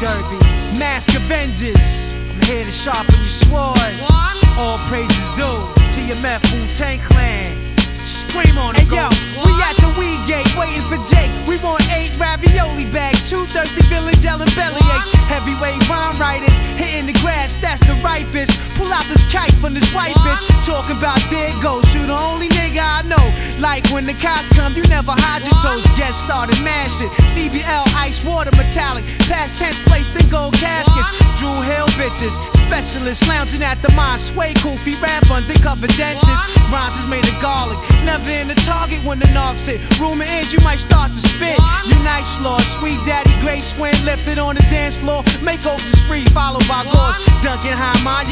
Derby. Mask Avengers, I'm here to sharpen your sword. All praises due to your Meth Wu-Tang Clan. Scream on it, hey, yo, we at the weed gate waiting for Jake. We want 8 ravioli bags, 2 thirsty villains yelling bellyaches. Heavyweight rhyme writers hitting the grass, that's the ripest. Pull out this kite from this white bitch, talking about there it goes. You the only nigga I know. Like when the cops come, you never hide your toes. Get started, man shit. CBL, ice water, metallic. Past tense placed in gold caskets. Drew Hill bitches, specialists lounging at the mine. Sway Koofy, rap undercover dentist. Rhymes is made of garlic. Never in the target when the knocks hit. Rumor is you might start to spit. Unite Slaw, Sweet Daddy, Great Swing, lifted on the dance floor. Makeovers free, followed by gauze. Duncan High, mind